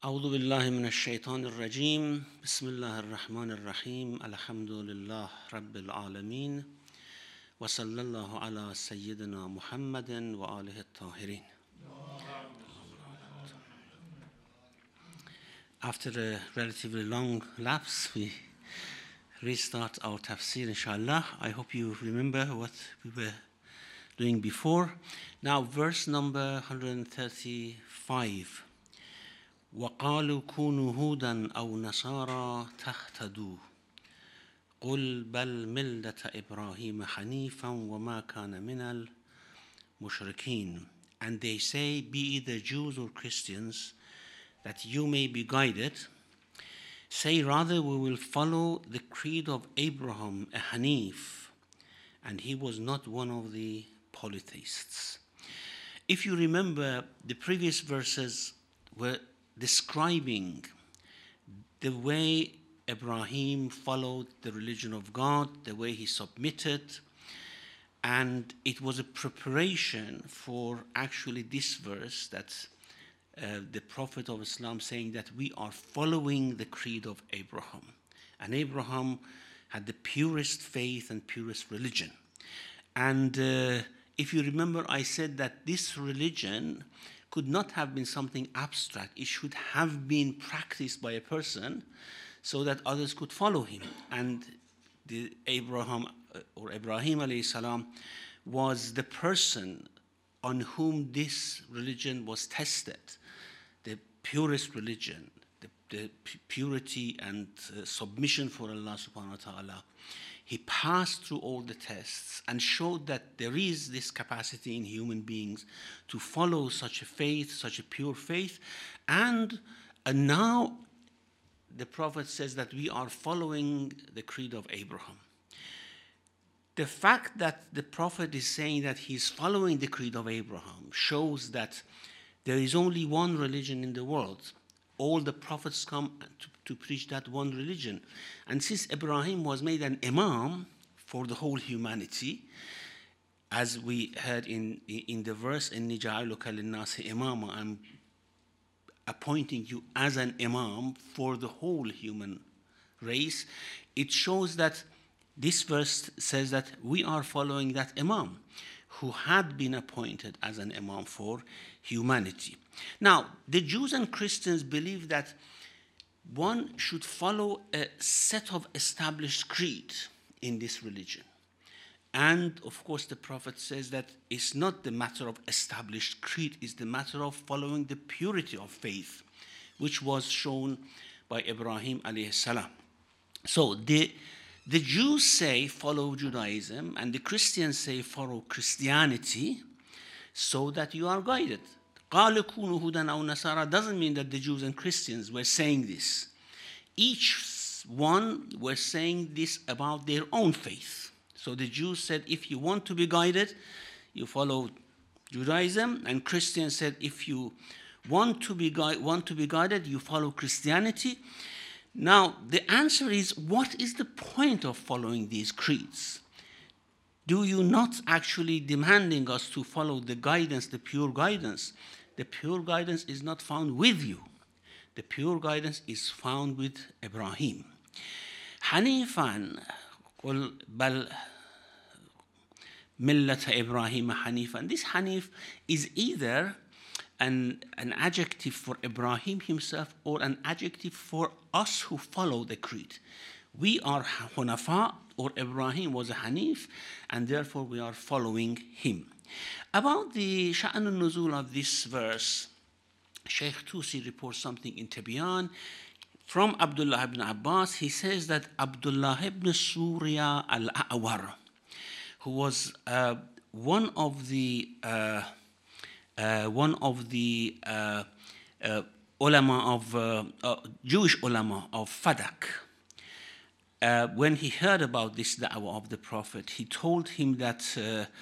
أعوذ بالله من الشيطان الرجيم بسم الله الرحمن الرحيم الحمد لله رب العالمين وصلى الله على سيدنا محمد وآله الطاهرين. After a relatively long lapse, we restart our tafsir, inshallah. I hope you remember what we were doing before. Now, verse number 135. وَقَالُوا كُونُوا هُودًا أَوْ نَصَارَى تَهْتَدُوا قُلْ بَلْ مِلَّةَ إِبْرَاهِيمَ حَنِيفًا وَمَا كَانَ مِنَ الْمُشْرِكِينَ. And they say, be either Jews or Christians, that you may be guided. Say rather, we will follow the creed of Abraham, a Hanif, and he was not one of the polytheists. If you remember, the previous verses were describing the way Ibrahim followed the religion of God, the way he submitted, and it was a preparation for actually this verse that the Prophet of Islam saying that we are following the creed of Abraham. And Abraham had the purest faith and purest religion. And if you remember, I said that this religion could not have been something abstract. It should have been practiced by a person so that others could follow him. And Ibrahim alayhi salam was the person on whom this religion was tested, the purest religion, the purity and submission for Allah subhanahu wa ta'ala. He passed through all the tests and showed that there is this capacity in human beings to follow such a faith, such a pure faith. And now the Prophet says that we are following the creed of Abraham. The fact that the Prophet is saying that he's following the creed of Abraham shows that there is only one religion in the world. All the prophets come to preach that one religion. And since Ibrahim was made an imam for the whole humanity, as we heard in the verse, إِنِّي جَعَلُكَ لِلنَّاسِ إِمَامًا, I'm appointing you as an imam for the whole human race, it shows that this verse says that we are following that imam who had been appointed as an imam for humanity. Now, the Jews and Christians believe that one should follow a set of established creed in this religion. And, of course, the Prophet says that it's not the matter of established creed, it's the matter of following the purity of faith, which was shown by Ibrahim alayhi salam. So, the Jews say follow Judaism, and the Christians say follow Christianity, so that you are guided. قَالُوا كُونُوا هُودًا أَوْ نَصَارَى doesn't mean that the Jews and Christians were saying this. Each one were saying this about their own faith. So the Jews said, if you want to be guided, you follow Judaism, and Christians said, if you want to be guided, you follow Christianity. Now, the answer is, what is the point of following these creeds? Do you not actually demanding us to follow the guidance, the pure guidance? The pure guidance is not found with you. The pure guidance is found with Ibrahim. Hanifan, قُلْ بَلْ مِلَّةَ إِبْرَاهِيمَ حَنِيفًا. This Hanif is either an adjective for Ibrahim himself or an adjective for us who follow the creed. We are Hunafa, or Ibrahim was a Hanif, and therefore we are following him. About the Sha'n al-Nuzul of this verse, Shaykh Tusi reports something in Tibyan from Abdullah ibn Abbas. He says that Abdullah ibn Surya al-A'war, who was one of the ulama of Jewish ulama of Fadak, when he heard about this da'wah of the Prophet, he told him that,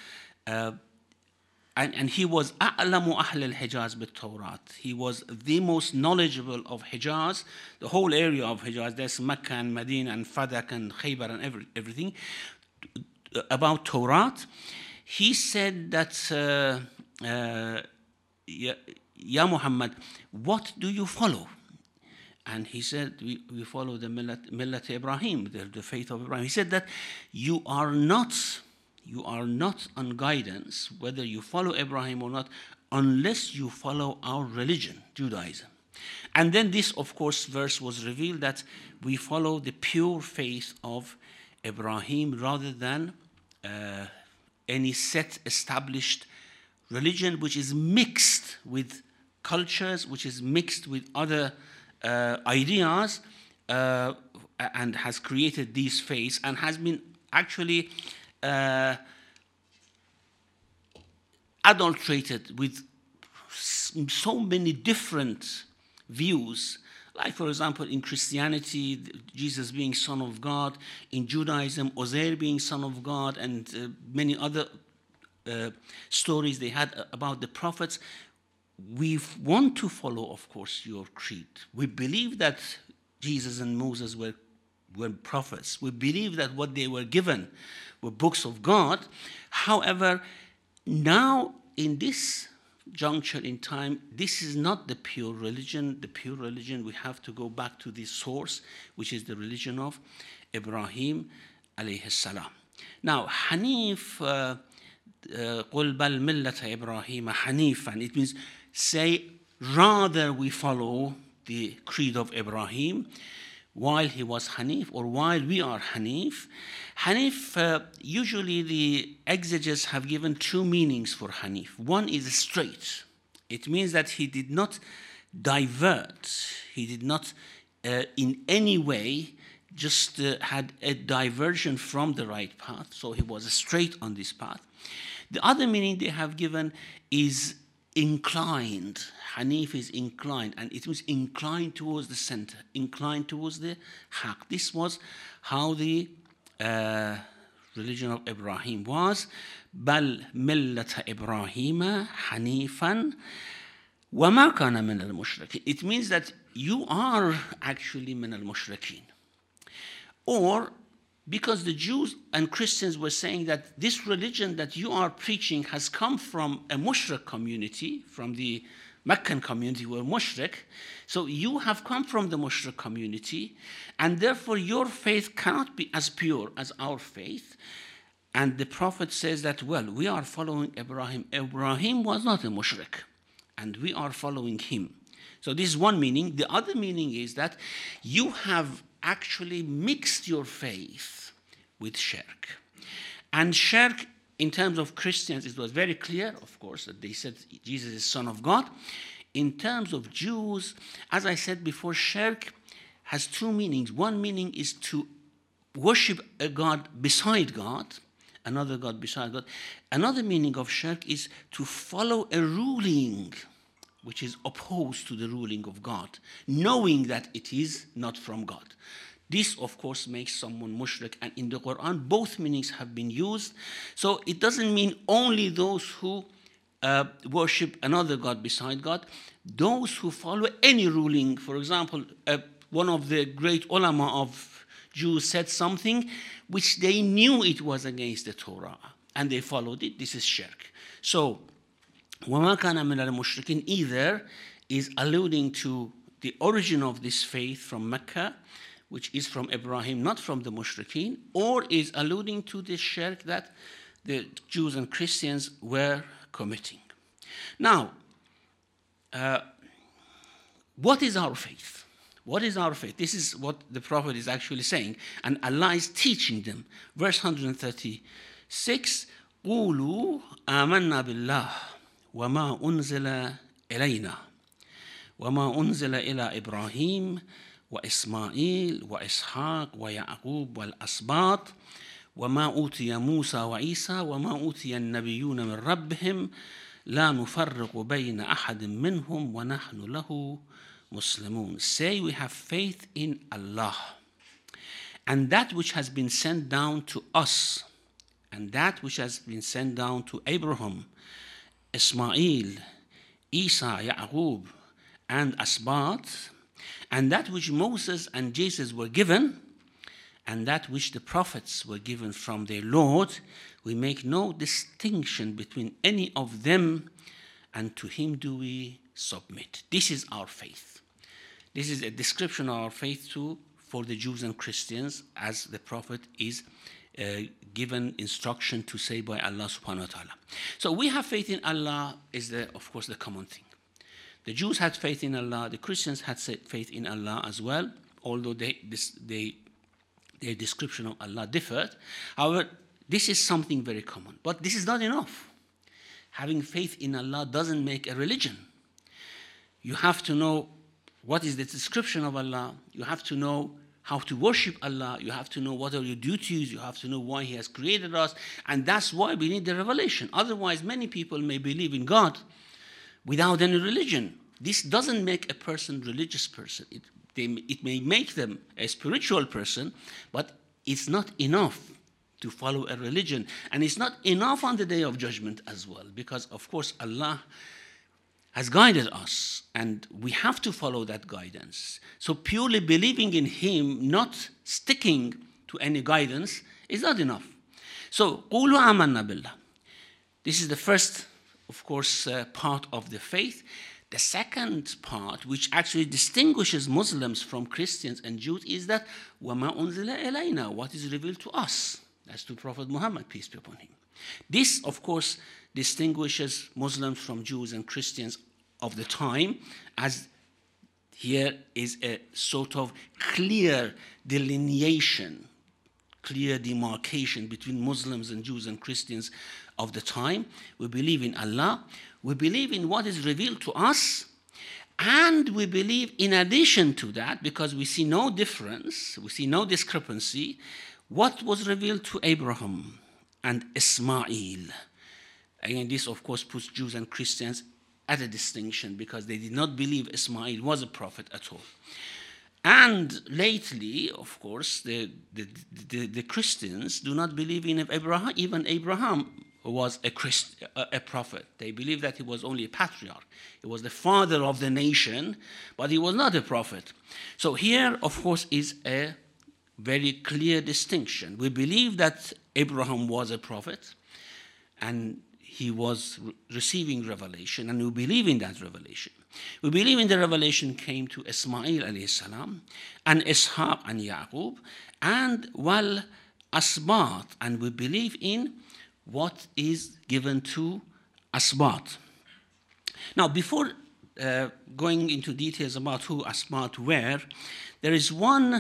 and he was أعلم أهل الحجاز بالتوراة. He was the most knowledgeable of Hijaz, the whole area of Hijaz. There's Mecca and Medina and Fadak and Khaybar and everything about Torah. He said that, Ya Muhammad, what do you follow? And he said, we follow the Millat Ibrahim, the faith of Ibrahim. He said that you are not on guidance, whether you follow Ibrahim or not, unless you follow our religion, Judaism. And then this, of course, verse was revealed that we follow the pure faith of Ibrahim rather than any set established religion which is mixed with cultures, which is mixed with other ideas, and has created these faiths and has been actually adulterated with so many different views. Like, for example, in Christianity, Jesus being Son of God; in Judaism, Uzair being Son of God, and many other stories they had about the prophets. We want to follow, of course, your creed. We believe that Jesus and Moses were prophets. We believe that what they were given were books of God. However, now in this juncture in time, this is not the pure religion. The pure religion, we have to go back to the source, which is the religion of Ibrahim alayhi salam. Now, Hanif, قُلْ بَلْ مِلَّةَ إِبْرَاهِيمَ حَنِيفًا. It means, say, rather we follow the creed of Ibrahim while he was Hanif, or while we are Hanif. Hanif, usually the exegetes have given two meanings for Hanif. One is straight. It means that he did not divert. He did not in any way just had a diversion from the right path. So he was straight on this path. The other meaning they have given is inclined. Hanif is inclined, and it means inclined towards the center, inclined towards the haq. This was how the religion of Ibrahim was. بل ملة إبراهيم حنيفا وما كان من المشركين. It means that you are actually من المشركين. Or because the Jews and Christians were saying that this religion that you are preaching has come from a mushrik community, from the Meccan community who were mushrik, so you have come from the mushrik community, and therefore your faith cannot be as pure as our faith. And the Prophet says that, well, we are following Ibrahim. Ibrahim was not a mushrik, and we are following him. So this is one meaning. The other meaning is that you have actually mixed your faith with shirk. And shirk, in terms of Christians, it was very clear, of course, that they said Jesus is Son of God. In terms of Jews, as I said before, shirk has two meanings. One meaning is to worship a God beside God, another God beside God. Another meaning of shirk is to follow a ruling which is opposed to the ruling of God, knowing that it is not from God. This, of course, makes someone mushrik, and in the Quran, both meanings have been used. So it doesn't mean only those who worship another God beside God. Those who follow any ruling, for example, one of the great ulama of Jews said something which they knew it was against the Torah, and they followed it. This is shirk. So, وَمَا كَانَ مِنَ الْمُشْرِكِينَ either is alluding to the origin of this faith from Mecca, which is from Ibrahim, not from the mushrikeen, or is alluding to the shirk that the Jews and Christians were committing. Now, what is our faith? What is our faith? This is what the Prophet is actually saying, and Allah is teaching them. Verse 136, قُولُوا آمَنَّا بِاللَّهِ وَمَا أُنزِلَ إِلَيْنَا وَمَا أُنزِلَ إِلَى إِبْرَاهِيمَ وإسماعيل وإسحاق ويعقوب والأسباط وما أوتي موسى وعيسى وما أوتي النبيون من ربهم لا نفرق بين أحد منهم ونحن له مسلمون. Say we have faith in Allah and that which has been sent down to us, and that which has been sent down to Abraham, Ismail, Isa, Ya'qub, and Asbat, and that which Moses and Jesus were given, and that which the prophets were given from their Lord. We make no distinction between any of them, and to him do we submit. This is our faith. This is a description of our faith too for the Jews and Christians, as the Prophet is given instruction to say by Allah subhanahu wa ta'ala. So we have faith in Allah is, of course, the common thing. The Jews had faith in Allah, the Christians had faith in Allah as well, although their description of Allah differed. However, this is something very common. But this is not enough. Having faith in Allah doesn't make a religion. You have to know what is the description of Allah. You have to know how to worship Allah. You have to know what are your duties. You have to know why He has created us. And that's why we need the revelation. Otherwise, many people may believe in God without any religion. This doesn't make a person a religious person. It may make them a spiritual person, but it's not enough to follow a religion. And it's not enough on the Day of Judgment as well, because, of course, Allah has guided us, and we have to follow that guidance. So purely believing in Him, not sticking to any guidance, is not enough. So, قُولُوا آمَنَّا بِاللَّهِ. This is the first, of course, part of the faith. The second part, which actually distinguishes Muslims from Christians and Jews, is that وَمَا أُنزِلَ إِلَيْنَا, what is revealed to us. That's to Prophet Muhammad, peace be upon him. This, of course, distinguishes Muslims from Jews and Christians of the time, as here is a sort of clear delineation, clear demarcation between Muslims and Jews and Christians of the time. We believe in Allah, we believe in what is revealed to us, and we believe in addition to that, because we see no difference, we see no discrepancy, what was revealed to Abraham and Ismail. Again, this of course puts Jews and Christians at a distinction, because they did not believe Ismail was a prophet at all. And lately, of course, the Christians do not believe in Abraham. Even Abraham was a prophet. They believe that he was only a patriarch. He was the father of the nation, but he was not a prophet. So here, of course, is a very clear distinction. We believe that Abraham was a prophet, and he was receiving revelation, and we believe in that revelation. We believe in the revelation came to Ismail alayhi salam, and Ishaq and Yaqub, and wal asbat, and we believe in what is given to asbat. Now, before going into details about who asbat were, there is one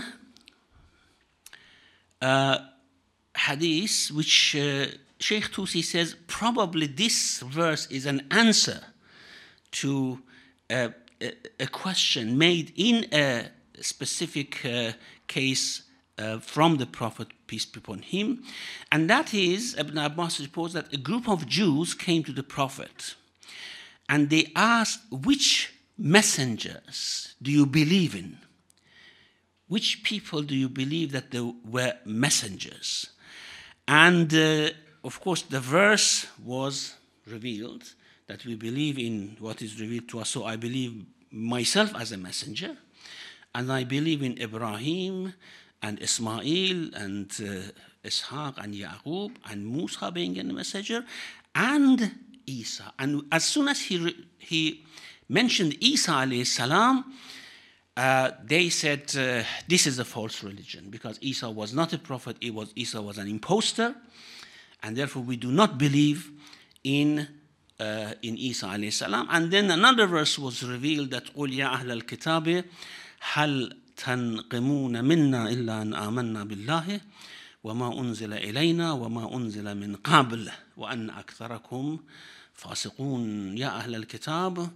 hadith which Sheikh Tusi says probably this verse is an answer to a question made in a specific case from the Prophet, peace be upon him. And that is, Ibn Abbas reports that a group of Jews came to the Prophet and they asked, which messengers do you believe in? Which people do you believe that they were messengers? And of course, the verse was revealed that we believe in what is revealed to us. So I believe myself as a messenger, and I believe in Ibrahim and Ismail and Ishaq and Yaqub and Musa being a messenger, and Isa. And as soon as he mentioned Isa alayhi salam, they said this is a false religion, because Isa was not a prophet. Isa was an impostor, and therefore we do not believe in Isa alayhi salam. And then another verse was revealed that قُلْ يَا أَهْلَ الْكِتَابِ هَلْ تَنْقِمُونَ مِنَّا إِلَّا أَنْ آمَنَّا بِاللَّهِ وَمَا أُنزِلَ إِلَيْنَا وَمَا أُنزِلَ مِنْ قَبْلِ وَأَنَّ أَكْثَرَكُمْ فَاسِقُونَ يَا أَهْلَ الْكِتَابِ.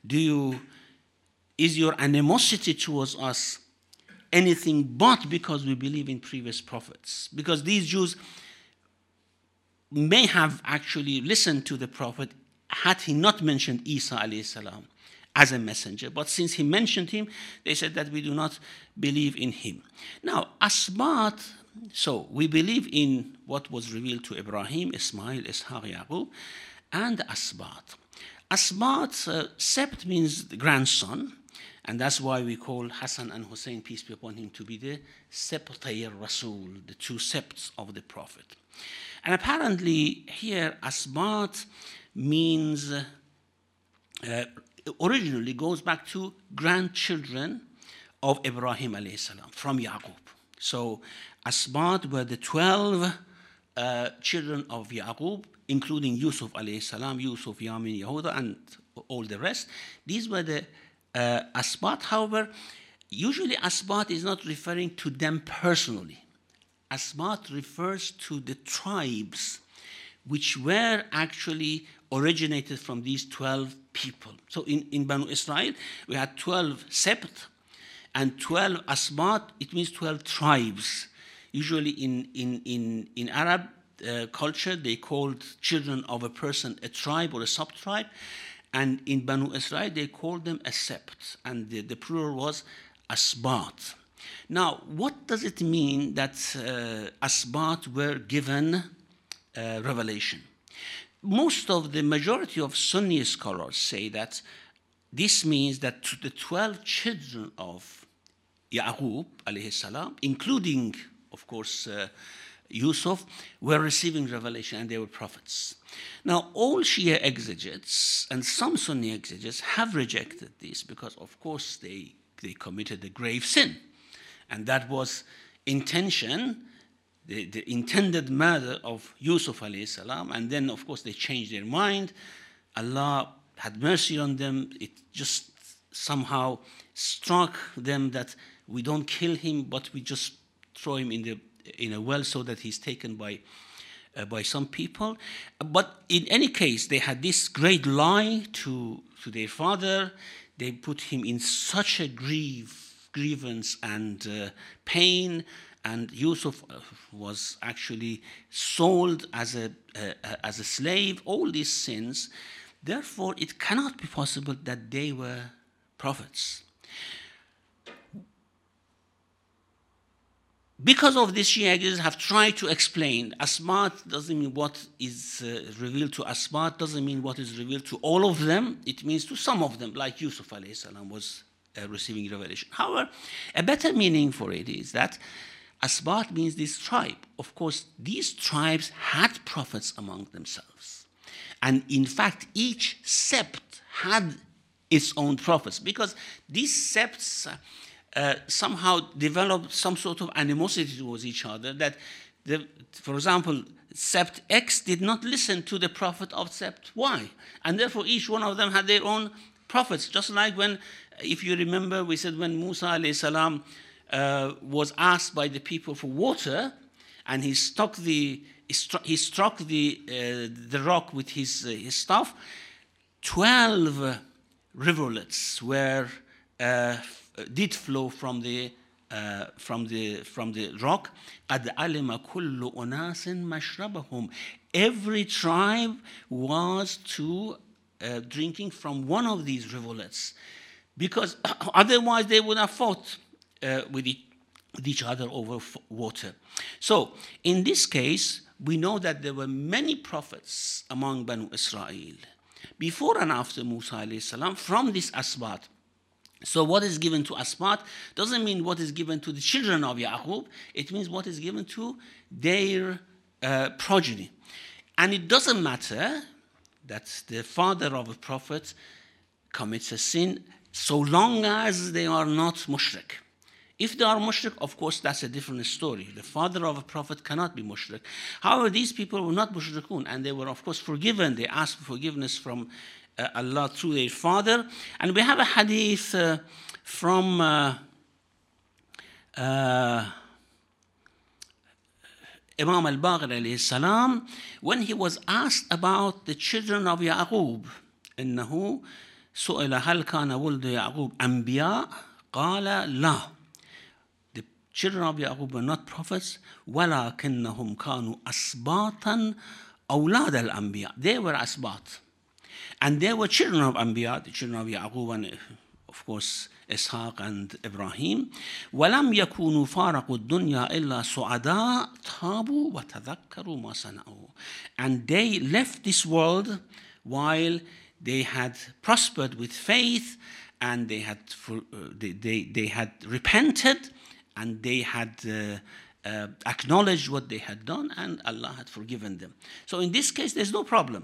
Is your animosity towards us anything but because we believe in previous prophets? Because these Jews may have actually listened to the Prophet had he not mentioned Isa alayhi salam as a messenger. But since he mentioned him, they said that we do not believe in him. Now, Asbat, so we believe in what was revealed to Ibrahim, Ismail, Ishaq, Yaqub, and Asbat. Asbat, sept means the grandson, and that's why we call Hassan and Hussein, peace be upon him, to be the Septay Rasul, the two septs of the Prophet. And apparently here, Asbat means, originally goes back to grandchildren of Ibrahim alayhi salam, from Yaqub. So Asbat were the 12 children of Yaqub, including Yusuf alayhi salam, Yusuf, Yamin, Yehuda, and all the rest. These were the Asbat. However, usually Asbat is not referring to them personally. Asbat refers to the tribes which were actually originated from these 12 people. So in Banu Israel, we had 12 Sept and 12 Asbat. It means 12 tribes. Usually in Arab culture, they called children of a person a tribe or a sub-tribe. And in Banu Israel, they called them a Sept. And the plural was Asbat. Now, what does it mean that Asbat were given revelation? Most of the majority of Sunni scholars say that this means that the 12 children of Yaqub alayhi salam, including, of course, Yusuf, were receiving revelation and they were prophets. Now, all Shia exegetes and some Sunni exegetes have rejected this because, of course, they committed a grave sin. And that was intention, the intended murder of Yusuf alayhi salam. And then, of course, they changed their mind. Allah had mercy on them. It just somehow struck them that we don't kill him, but we just throw him in a well so that he's taken by some people. But in any case, they had this great lie to their father. They put him in such a grievance and pain, and Yusuf was actually sold as a slave. All these sins. Therefore, it cannot be possible that they were prophets. Because of this, Shia exegetes have tried to explain Asbat doesn't mean what is revealed to Asbat, doesn't mean what is revealed to all of them. It means to some of them, like Yusuf alayhi salam was receiving revelation. However, a better meaning for it is that Asbat means this tribe. Of course, these tribes had prophets among themselves. And in fact, each sept had its own prophets, because these septs somehow developed some sort of animosity towards each other. That, for example, Sept X did not listen to the prophet of Sept Y, and therefore each one of them had their own prophets. Just like when, if you remember, we said when Musa alayhi salam was asked by the people for water, and he struck the rock with his staff. 12 rivulets were did flow from the rock. قَدْ عَلِمَ كُلُّ أُنَاسٍ مَشْرَبَهُم. Every tribe was drinking from one of these rivulets, because otherwise they would have fought with each other over water. So in this case, we know that there were many prophets among Banu Israel before and after Musa alayhi salam from this Asbat. So what is given to Asbat doesn't mean what is given to the children of Yaqub. It means what is given to their progeny. And it doesn't matter that the father of a prophet commits a sin so long as they are not mushrik. If they are mushrik, of course, that's a different story. The father of a prophet cannot be mushrik. However, these people were not mushrikun, and they were, of course, forgiven. They asked for forgiveness from Allah through their father. And we have a hadith from Imam al-Baqir alayhi salam, when he was asked about the children of Yaqub. إنه سئل هل كان ولد يعقوب أنبياء قال لا. The children of Yaqub were not prophets. ولكنهم كانوا أسباطا أولاد الأنبياء. They were asbat. And they were children of Anbiya, the children of Yaqub and, of course, Ishaq and Ibrahim. وَلَمْ يَكُونُوا فَارَقُوا الدُّنْيَا إِلَّا سُعَدَاء تَابُوا وَتَذَكَّرُوا مَا صَنَعُوا. And they left this world while they had prospered with faith, and they had repented, and they had acknowledged what they had done, and Allah had forgiven them. So in this case, there's no problem.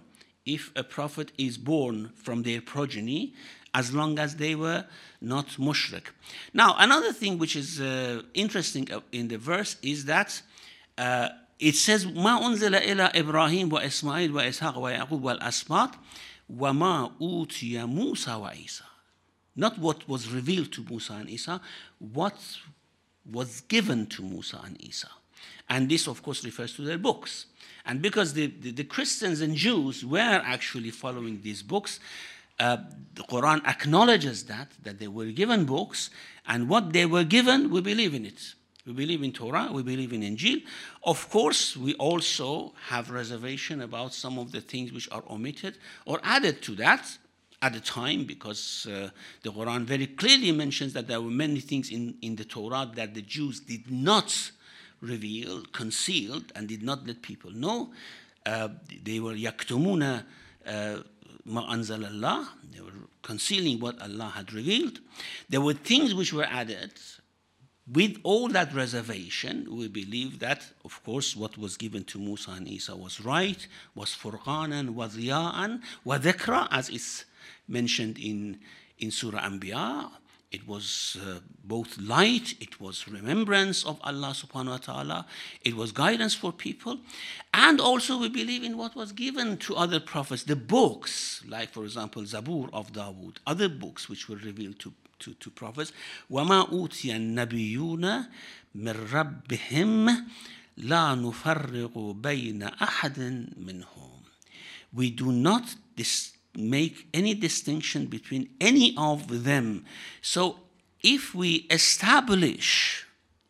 if a prophet is born from their progeny, as long as they were not mushrik. Now, another thing which is interesting in the verse is that it says, ما أنزل إلى إبراهيم وإسماعيل وإسحاق ويعقوب والأسباط وما أوتي موسى وعيسى. Not what was revealed to Musa and Isa, what was given to Musa and Isa. And this, of course, refers to their books. And because the Christians and Jews were actually following these books, the Quran acknowledges that they were given books, and what they were given, we believe in it. We believe in Torah, we believe in Injil. Of course, we also have reservation about some of the things which are omitted or added to that at the time, because the Quran very clearly mentions that there were many things in the Torah that the Jews did not reveal, concealed, and did not let people know. They were yaktumuna ma anzal Allah. They were concealing what Allah had revealed. There were things which were added. With all that reservation, we believe that, of course, what was given to Musa and Isa was right, was furqanan, was riya'an, wa dhikra, as is mentioned in Surah Anbiya. It was both light, it was remembrance of Allah subhanahu wa ta'ala, it was guidance for people, and also we believe in what was given to other prophets, the books, like for example Zabur of Dawood, other books which were revealed to prophets. وَمَا أُوتِيَ النَّبِيُّونَ مِنْ رَبِّهِمْ لَا نُفَرِّقُ بَيْنَ أَحَدٍ مِّنْهُمْ. We do not make any distinction between any of them. So if we establish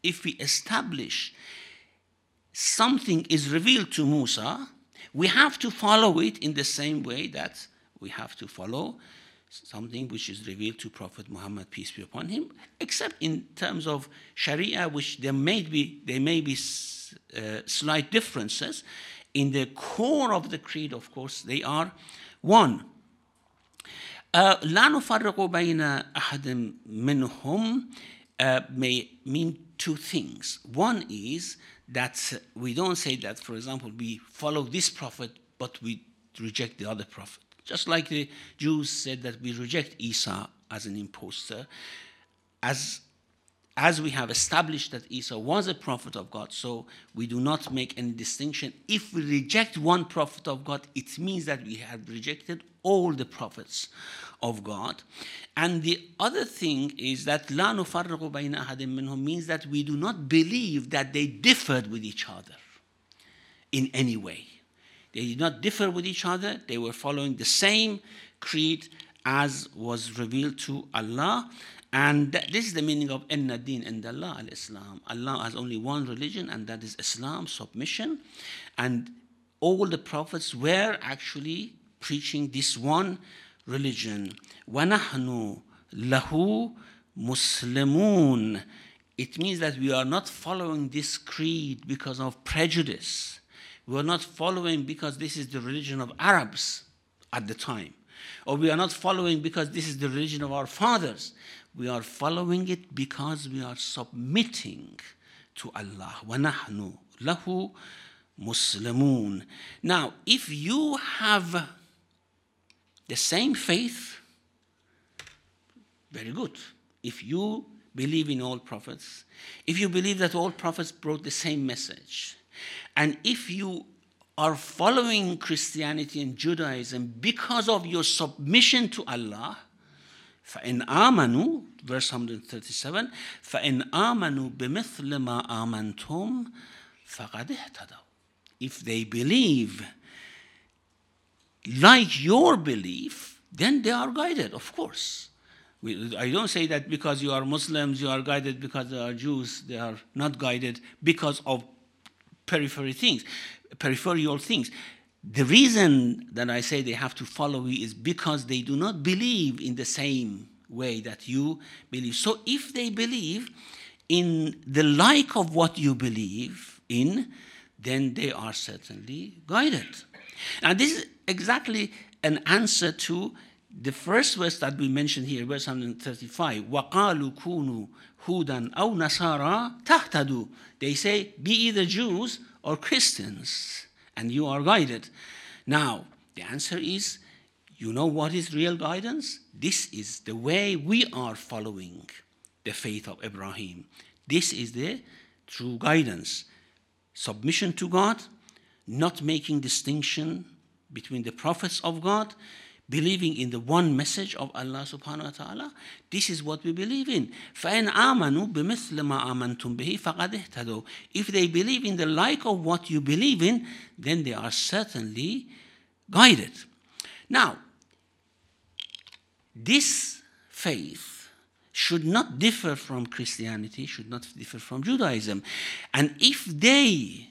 something is revealed to Musa, we have to follow it in the same way that we have to follow something which is revealed to Prophet Muhammad, peace be upon him, except in terms of Sharia, which there may be slight differences. In the core of the creed, of course, they are one. لا نفرق بين أحد منهم may mean two things. One is that we don't say that, for example, we follow this prophet, but we reject the other prophet. Just like the Jews said that we reject Isa as an impostor, as we have established that Isa was a prophet of God, so we do not make any distinction. If we reject one prophet of God, it means that we have rejected all the prophets of God. And the other thing is that لا نفرق بين أحد منهم means that we do not believe that they differed with each other in any way. They did not differ with each other. They were following the same creed as was revealed to Allah. And this is the meaning of Inna Deen Inda Allah al-Islam. Allah has only one religion, and that is Islam, submission. And all the prophets were actually preaching this one religion. وَنَحْنُ لَهُ مُسْلِمُونَ. It means that we are not following this creed because of prejudice. We are not following because this is the religion of Arabs at the time. Or we are not following because this is the religion of our fathers. We are following it because we are submitting to Allah. وَنَحْنُ لَهُ مُسْلِمُونَ. Now, if you have the same faith, very good. If you believe in all prophets, if you believe that all prophets brought the same message, and if you are following Christianity and Judaism because of your submission to Allah, فَإِنْ آمَنُوا, verse 137, فَإِنْ آمَنُوا بِمِثْلِ مَا آمَنْتُمْ فَقَدْ اهْتَدَوْا. If they believe like your belief, then they are guided, of course. I don't say that because you are Muslims, you are guided, because they are Jews, they are not guided because of peripheral things. The reason that I say they have to follow you is because they do not believe in the same way that you believe. So if they believe in the like of what you believe in, then they are certainly guided. Now this is exactly an answer to the first verse that we mentioned here, verse 135. وَقَالُوا كُونُوا هُودًا أَوْ نَصَارَى تَهْتَدُوا. They say, be either Jews or Christians, and you are guided. Now, The answer is, you know what is real guidance? This is the way we are following the faith of Ibrahim. This is the true guidance. Submission to God, not making distinction between the prophets of God, believing in the one message of Allah subhanahu wa ta'ala. This is what we believe in. فَإِنْ آمَنُوا بِمِثْلِ مَا آمَنْتُمْ بِهِ فَقَدْ اهْتَدُوا. If they believe in the like of what you believe in, then they are certainly guided. Now, this faith should not differ from Christianity, should not differ from Judaism. And if they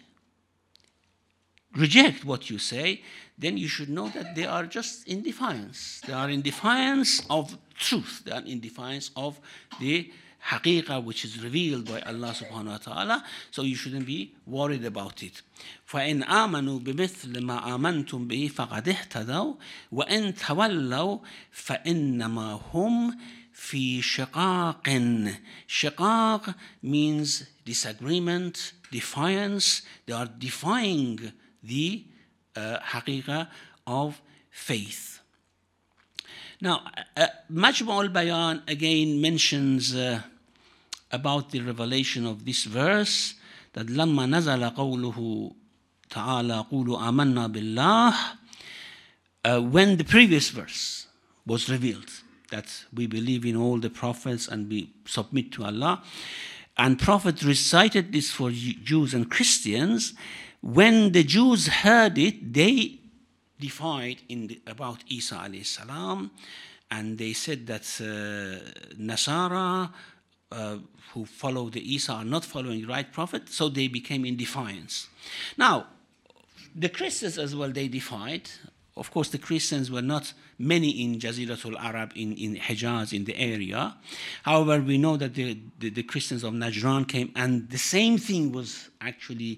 reject what you say, then you should know that they are just in defiance. They are in defiance of truth. They are in defiance of the haqiqah which is revealed by Allah subhanahu wa ta'ala. So you shouldn't be worried about it. فَإِنْ آمَنُوا بِمِثْلِ مَا آمَنْتُمْ بِهِ فَقَدْ اهْتَدَوْا وَإِنْ تَوَلَّوْا فَإِنَّمَا هُمْ فِي شِقَاقٍ. Shiqaq means disagreement, defiance. They are defying the haqiqah of faith. Now, Majmu' al-Bayan again mentions about the revelation of this verse, that لما نزل قوله تعالى قولوا آمنا بالله, when the previous verse was revealed, that we believe in all the prophets and we submit to Allah, and Prophet recited this for Jews and Christians. When the Jews heard it, they defied about Isa alayhi salam, and they said that Nasara who follow the Isa are not following the right prophet, so they became in defiance. Now, the Christians as well, they defied. Of course, the Christians were not many in Jaziratul Arab, in Hijaz, in the area. However, we know that the Christians of Najran came, and the same thing was actually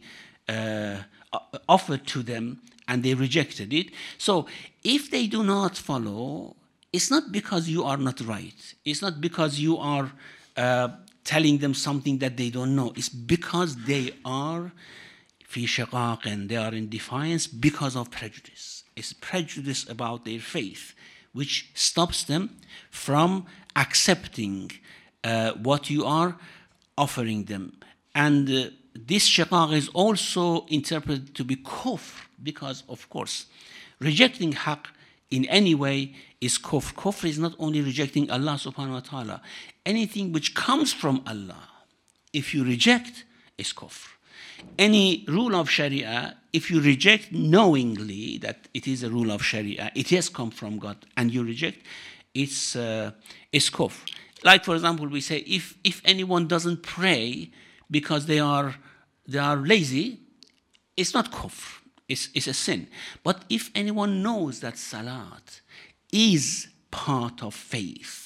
offered to them, and they rejected it. So if they do not follow, it's not because you are not right. It's not because you are telling them something that they don't know. It's because they are fi shiqaq, and they are in defiance because of prejudice. It's prejudice about their faith, which stops them from accepting what you are offering them. And this shiqaq is also interpreted to be kufr, because, of course, rejecting haqq in any way is kufr. Kufr is not only rejecting Allah subhanahu wa ta'ala. Anything which comes from Allah, if you reject, is kufr. Any rule of Sharia, if you reject knowingly that it is a rule of Sharia, it has come from God, and you reject, it's kufr. Like, for example, we say if anyone doesn't pray because they are lazy, it's not kufr, it's a sin. But if anyone knows that salat is part of faith,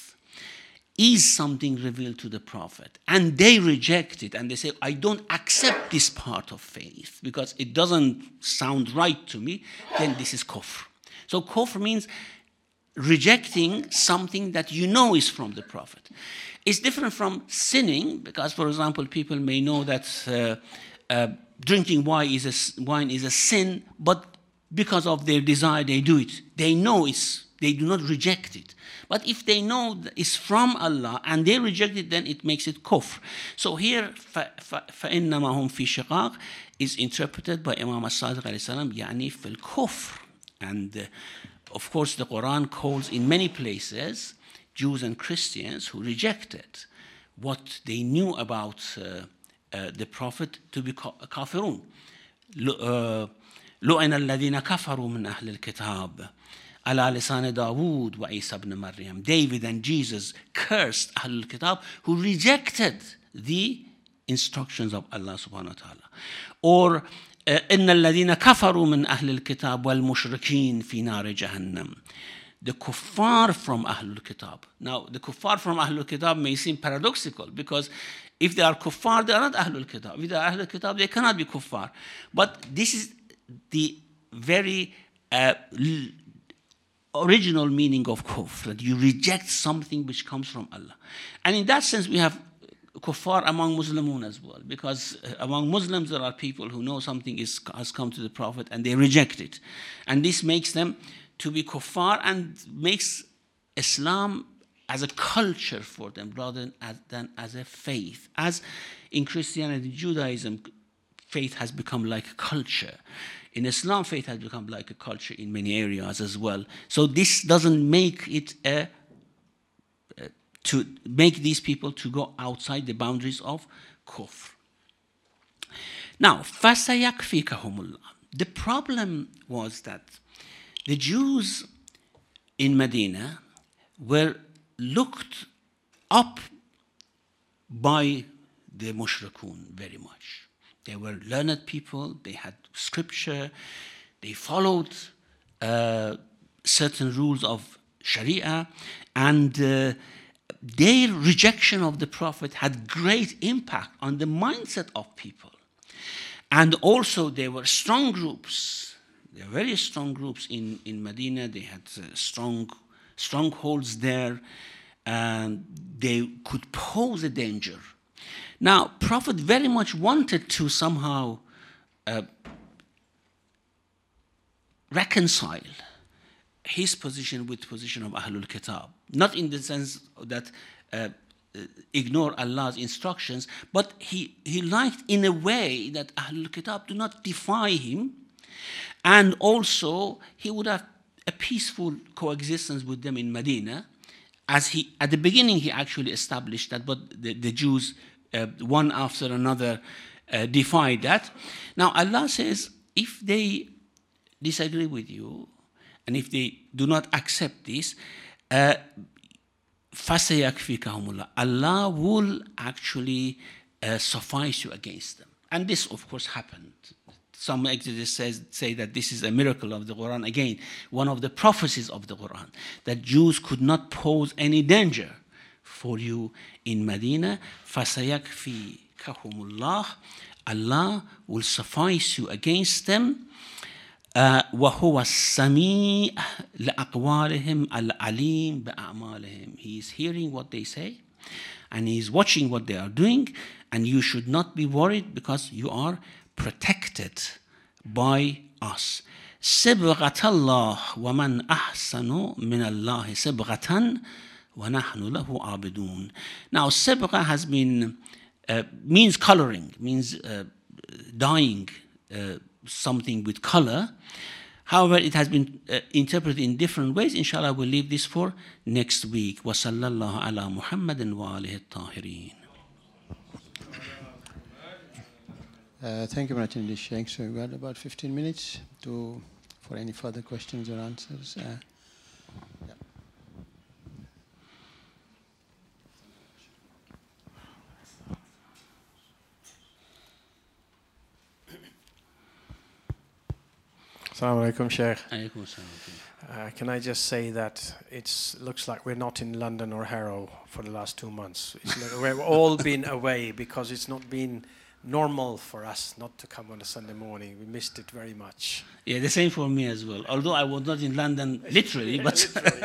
is something revealed to the Prophet, and they reject it, and they say, I don't accept this part of faith because it doesn't sound right to me, then this is kufr. So kufr means rejecting something that you know is from the Prophet. It's different from sinning, because, for example, people may know that drinking wine is a sin, but because of their desire they do it. They know they do not reject it. But if they know that it's from Allah and they reject it, then it makes it kufr. So here, فَإِنَّمَا هُمْ فِي شِقَاقٍ is interpreted by Imam as-Sadiq alayhi salam, يعني في الكفر. And of course, the Quran calls in many places Jews and Christians who rejected what they knew about the Prophet to be kafirun. لُعِنَ الَّذِينَ كَفَرُوا مِنْ أَهْلِ الْكِتَابِ عَلَى لِسَانِ دَاوُودَ وَعِيسَى بْنِ مَرْيَمَ. David and Jesus cursed Ahlul Kitab who rejected the instructions of Allah subhanahu wa ta'ala. Or إِنَّ الَّذِينَ كَفَرُوا مِنْ أَهْلِ الْكِتَابِ وَالْمُشْرِكِينَ فِي نَارِ جَهَنَّمَ. The kuffar from Ahlul Kitab. Now, the kuffar from Ahlul Kitab may seem paradoxical, because if they are kuffar, they are not Ahlul Kitab. If they are Ahlul Kitab, they cannot be kuffar. But this is the very original meaning of kufr, that you reject something which comes from Allah. And in that sense, we have kuffar among Muslimun as well, because among Muslims there are people who know something has come to the Prophet and they reject it. And this makes them to be kuffar and makes Islam as a culture for them rather than as a faith. As in Christianity, Judaism, faith has become like a culture. In Islam, faith has become like a culture in many areas as well. So this doesn't make it to make these people to go outside the boundaries of kufr. Now, فَسَيَكْفِيكَهُمُ اللَّهُ. The problem was that the Jews in Medina were looked up by the mushrikun very much. They were learned people, they had scripture, they followed certain rules of Sharia, and their rejection of the Prophet had great impact on the mindset of people. And also there were strong groups, there were very strong groups in Medina, they had strongholds there, and they could pose a danger. Now, Prophet very much wanted to somehow reconcile his position with the position of Ahlul Kitab. Not in the sense that ignore Allah's instructions, but he liked in a way that Ahlul Kitab do not defy him, and also he would have a peaceful coexistence with them in Medina, as at the beginning he actually established that, but the Jews one after another defied that. Now Allah says, if they disagree with you, and if they do not accept this, فَسَيَكْفِيكَهُمُ اللَّهُ. Allah will actually suffice you against them. And this, of course, happened. Some exegists say that this is a miracle of the Quran. Again, one of the prophecies of the Quran, that Jews could not pose any danger for you in Medina. فَسَيَكْفِيكَهُمُ اللَّهُ. Allah will suffice you against them. وَهُوَ السَّمِيعُ لِأَقْوَالِهِمْ الْعَلِيمُ بِأَعْمَالِهِمْ. He is hearing what they say, and he is watching what they are doing, and you should not be worried because you are protected by us. صِبْغَةَ اللَّهِ وَمَنْ أَحْسَنُ مِنَ اللَّهِ صِبْغَةً وَنَحْنُ لَهُ عَابِدُونَ. Now, صِبْغَة has been, means coloring, means dyeing something with color. However, it has been interpreted in different ways. Inshallah, we'll leave this for next week. وَصَلَّى اللَّهُ عَلَى مُحَمَّدٍ وَآلِهِ الطَّاهِرِينَ. Thank you very much, indeed, Sheikh. So we've got about 15 minutes for any further questions or answers. Yeah. Assalamu alaikum, Sheikh. Alaykum assalam. Can I just say that it looks like we're not in London or Harrow for the last 2 months. We've all been away because it's not been normal for us not to come on a Sunday morning. We missed it very much. Yeah, the same for me as well. Although I was not in London literally, but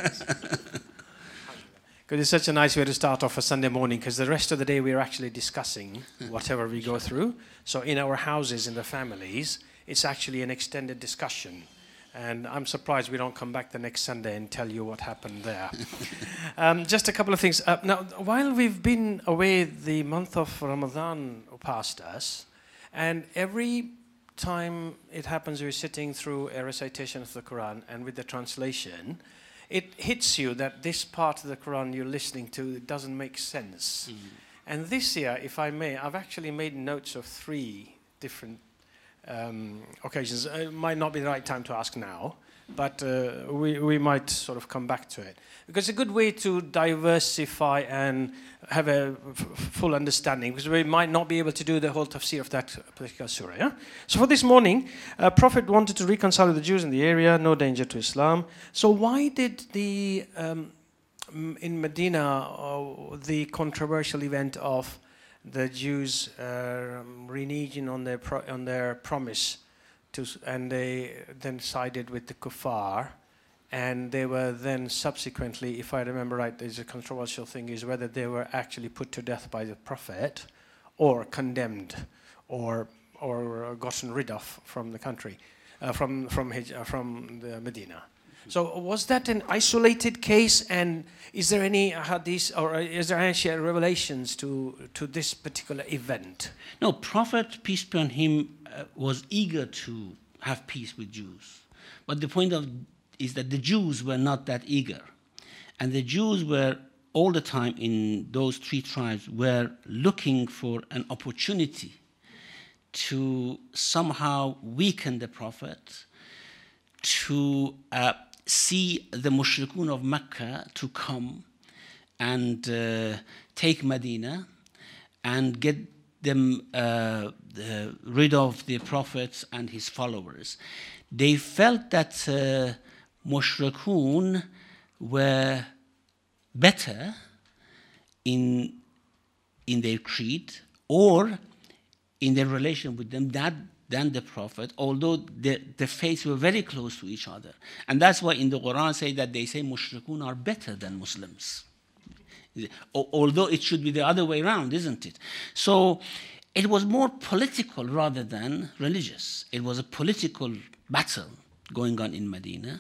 Because it's such a nice way to start off a Sunday morning, because the rest of the day we're actually discussing whatever we go through. So in our houses, in the families, it's actually an extended discussion. And I'm surprised we don't come back the next Sunday and tell you what happened there. Just a couple of things. Now, while we've been away, the month of Ramadan passed us, and every time it happens we're sitting through a recitation of the Quran, and with the translation, it hits you that this part of the Quran you're listening to doesn't make sense. And this year, if I may, I've actually made notes of 3 different occasions. It might not be the right time to ask now, but we might sort of come back to it. Because it's a good way to diversify and have a full understanding, because we might not be able to do the whole tafsir of that particular surah. Yeah? So for this morning, Prophet wanted to reconcile with the Jews in the area, no danger to Islam. So why did in Medina, the controversial event of the Jews reneging on their promise, and they then sided with the kuffar, and they were then subsequently, if I remember right, there's a controversial thing, is whether they were actually put to death by the Prophet or condemned or gotten rid of from the country, from the Medina. So was that an isolated case, and is there any hadith or is there any revelations to this particular event? No, Prophet, peace be on him, was eager to have peace with Jews. But the point is that the Jews were not that eager. And the Jews were all the time in those three tribes were looking for an opportunity to somehow weaken the Prophet, to see the mushrikun of Mecca to come and take Medina and get them rid of the Prophet and his followers. They felt that mushrikun were better in their creed or in their relation with them than the Prophet, although the faiths were very close to each other. And that's why in the Quran they say mushrikun are better than Muslims. Although it should be the other way around, isn't it? So it was more political rather than religious. It was a political battle going on in Medina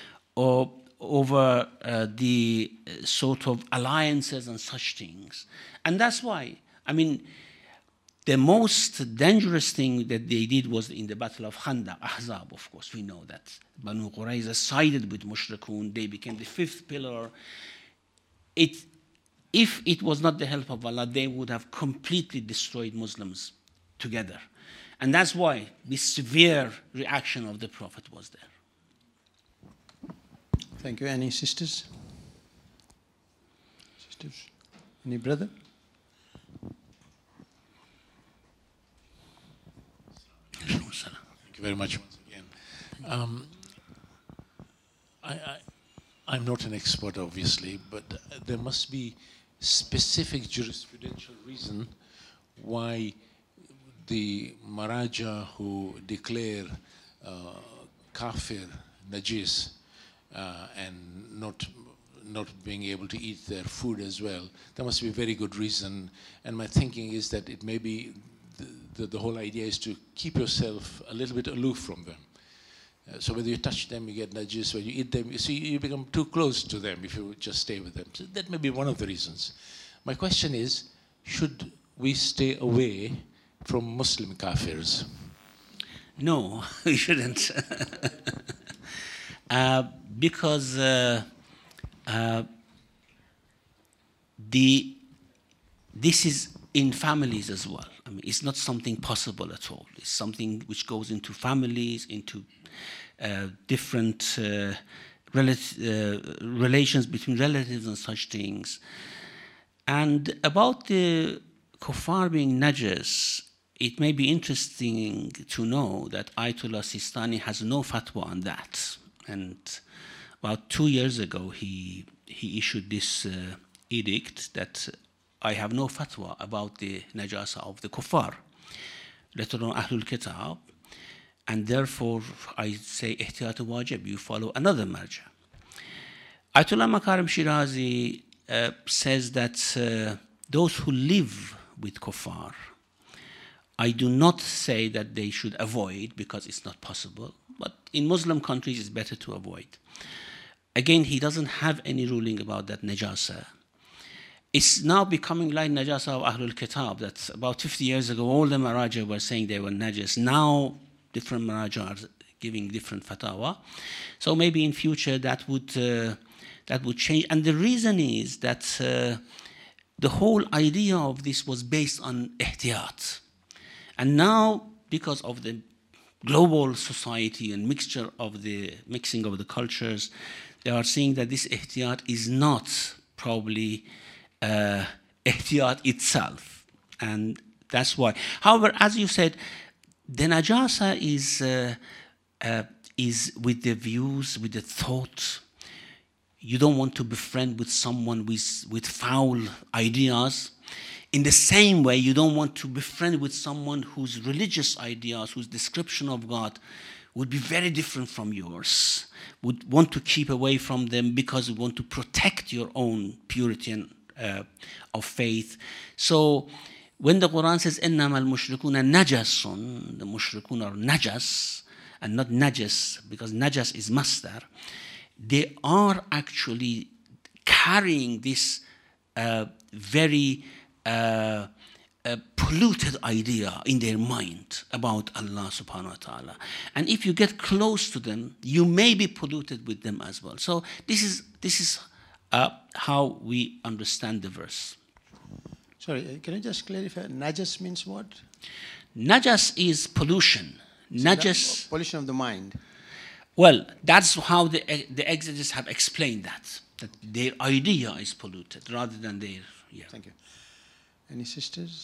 over the sort of alliances and such things. And that's why, I mean, the most dangerous thing that they did was in the Battle of Khandaq, Ahzab, of course, we know that. Banu Qurayza sided with Mushrikun, they became the fifth pillar. If it was not the help of Allah, they would have completely destroyed Muslims together. And that's why this severe reaction of the Prophet was there. Thank you. Any sisters? Sisters? Any brother? Thank you very much once again. I'm not an expert, obviously, but there must be specific jurisprudential reason why the Maraja who declare kafir, najis, and not being able to eat their food as well, there must be a very good reason. And my thinking is that it may be the whole idea is to keep yourself a little bit aloof from them. So whether you touch them, you get najis. When you eat them, you become too close to them if you just stay with them. So that may be one of the reasons. My question is, should we stay away from Muslim kafirs? No, we shouldn't. Because this is in families as well. I mean, it's not something possible at all. It's something which goes into families, into different relations between relatives and such things. And about the kuffar being najas, it may be interesting to know that Ayatollah Sistani has no fatwa on that. And about 2 years ago, he issued this edict that I have no fatwa about the najasa of the kuffar, let alone Ahlul Kitab, and therefore I say ihtiyat wajib, you follow another marja. Ayatollah Makarim Shirazi says that those who live with kuffar, I do not say that they should avoid because it's not possible, but in Muslim countries it's better to avoid. Again, he doesn't have any ruling about that najasa. It's now becoming like najasa of Ahlul Kitab. That's about 50 years ago, all the Maraja were saying they were najas. Now, different Maraja are giving different fatwa. So maybe in future that would change. And the reason is that the whole idea of this was based on ihtiyat. And now, because of the global society and mixing of the cultures, they are seeing that this ihtiyat is not probably ihtiyat itself, and that's why. However, as you said, the najasa is with the views, with the thought. You don't want to befriend with someone with foul ideas. In the same way, you don't want to befriend with someone whose religious ideas, whose description of God would be very different from yours, would want to keep away from them because you want to protect your own purity and, of faith. So when the Quran says إنما المشركون نجس, the mushrikun are najas and not najas, because najas is masdar, they are actually carrying this very polluted idea in their mind about Allah subhanahu wa ta'ala. And if you get close to them, you may be polluted with them as well. So this is how we understand the verse. Sorry, can you just clarify? Najas means what? Najas is pollution. Najas. Pollution of the mind. Well, that's how the exegetes have explained that their idea is polluted rather than their. Yeah. Thank you. Any sisters?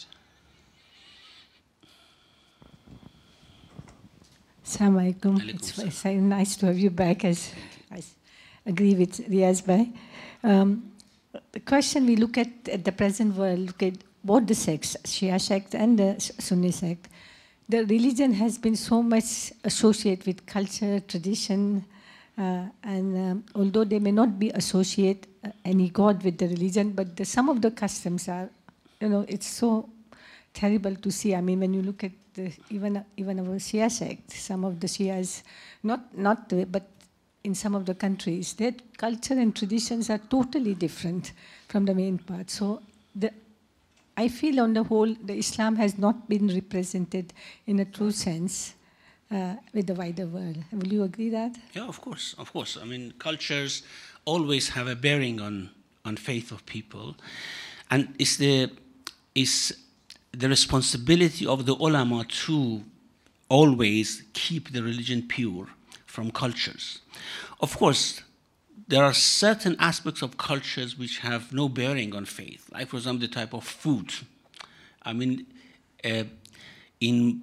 Assalamu alaikum. Alaikum It's salam. very nice to have you back, as I agree with Riaz Bhai. The question we look at the present world, look at both the sects, Shia sect and the Sunni sect. The religion has been so much associated with culture, tradition, and although they may not be associate any god with the religion, but some of the customs are, it's so terrible to see. I mean, when you look at even our Shia sect, some of the Shias, but in some of the countries, their culture and traditions are totally different from the main part. So I feel on the whole, the Islam has not been represented in a true sense with the wider world. Will you agree that? Yeah, of course. I mean, cultures always have a bearing on faith of people, and it's the responsibility of the ulama to always keep the religion pure from cultures. Of course, there are certain aspects of cultures which have no bearing on faith, like, for example, the type of food. I mean, in